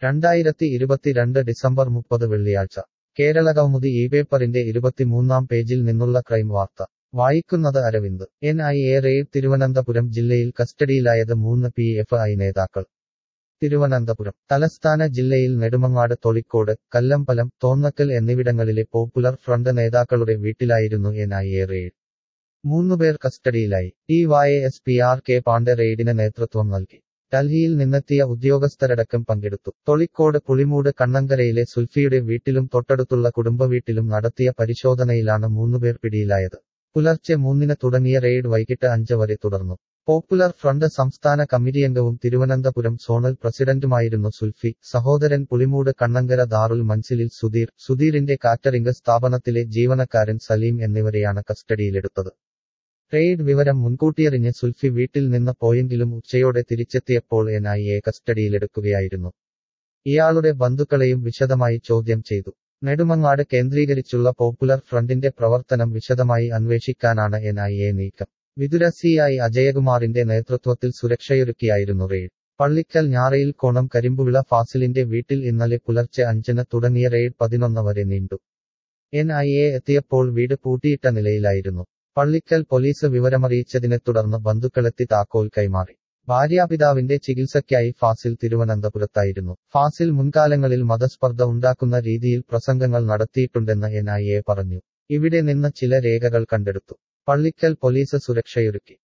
2022 December 30 വെള്ളിയാഴ്ച കേരളകൗമുദി ഈ പേപ്പറിന്റെ 23-ാം പേജിൽ നിന്നുള്ള ക്രൈം വാർത്ത വായിക്കുന്നത് അരവിന്ദ്. NIA റെയ്ഡ് തിരുവനന്തപുരം ജില്ലയിൽ കസ്റ്റഡിയിലായത് 3 PFI നേതാക്കൾ. തിരുവനന്തപുരം തലസ്ഥാന ജില്ലയിൽ നെടുമങ്ങാട്, തൊളിക്കോട്, കല്ലമ്പലം, തോന്നക്കൽ എന്നിവിടങ്ങളിലെ പോപ്പുലർ ഫ്രണ്ട് നേതാക്കളുടെ വീട്ടിലായിരുന്നു NIA റെയ്ഡ്. 3 പേർ കസ്റ്റഡിയിലായി. DYSP RK പാണ്ഡെ റെയ്ഡിന് നേതൃത്വം നൽകി. ഡൽഹിയിൽ നിന്നെത്തിയ ഉദ്യോഗസ്ഥരടക്കം പങ്കെടുത്തു. തൊളിക്കോട് പുളിമൂട് കണ്ണങ്കരയിലെ സുൽഫിയുടെ വീട്ടിലും തൊട്ടടുത്തുള്ള കുടുംബവീട്ടിലും നടത്തിയ പരിശോധനയിലാണ് 3 പേർ പിടിയിലായത്. പുലർച്ചെ 3-ന് തുടങ്ങിയ റെയ്ഡ് വൈകിട്ട് 5 വരെ തുടർന്നു. പോപ്പുലർ ഫ്രണ്ട് സംസ്ഥാന കമ്മിറ്റിയംഗവും തിരുവനന്തപുരം സോണൽ പ്രസിഡന്റുമായിരുന്നു സുൽഫി. സഹോദരൻ പുളിമൂട് കണ്ണങ്കര ദാറുൽ മൻസിലിൽ സുധീറിന്റെ കാറ്ററിംഗ് സ്ഥാപനത്തിലെ ജീവനക്കാരൻ സലീം എന്നിവരെയാണ് കസ്റ്റഡിയിലെടുത്തത്. റെയ്ഡ് വിവരം മുൻകൂട്ടിയറിഞ്ഞ് സുൽഫി വീട്ടിൽ നിന്ന് പോയെങ്കിലും ഉച്ചയോടെ തിരിച്ചെത്തിയപ്പോൾ NIA കസ്റ്റഡിയിലെടുക്കുകയായിരുന്നു. ഇയാളുടെ ബന്ധുക്കളെയും വിശദമായി ചോദ്യം ചെയ്തു. നെടുമങ്ങാട് കേന്ദ്രീകരിച്ചുള്ള പോപ്പുലർ ഫ്രണ്ടിന്റെ പ്രവർത്തനം വിശദമായി അന്വേഷിക്കാനാണ് NIA നീക്കം. വിതുര CI അജയകുമാറിന്റെ നേതൃത്വത്തിൽ സുരക്ഷയൊരുക്കിയായിരുന്നു റെയ്ഡ്. പള്ളിക്കൽ ഞാറയിൽ കോണം കരിമ്പുവിള ഫാസിലിന്റെ വീട്ടിൽ ഇന്നലെ പുലർച്ചെ 5-ന് തുടങ്ങിയ റെയ്ഡ് 11 വരെ നീണ്ടു. NIA എത്തിയപ്പോൾ വീട് പൂട്ടിയിട്ട നിലയിലായിരുന്നു. പള്ളിക്കൽ പോലീസ് വിവരമറിയിച്ചതിനെ തുടർന്ന് ബന്ധുക്കളെത്തി താക്കോൽ കൈമാറി. ഭാര്യാപിതാവിന്റെ ചികിത്സയ്ക്കായി ഫാസിൽ തിരുവനന്തപുരത്തായിരുന്നു. ഫാസിൽ മുൻകാലങ്ങളിൽ മതസ്പർദ്ധ ഉണ്ടാക്കുന്ന രീതിയിൽ പ്രസംഗങ്ങൾ നടത്തിയിട്ടുണ്ടെന്ന് NIA പറഞ്ഞു. ഇവിടെ നിന്ന് ചില രേഖകൾ കണ്ടെടുത്തു. പള്ളിക്കൽ പോലീസ് സുരക്ഷയൊരുക്കി.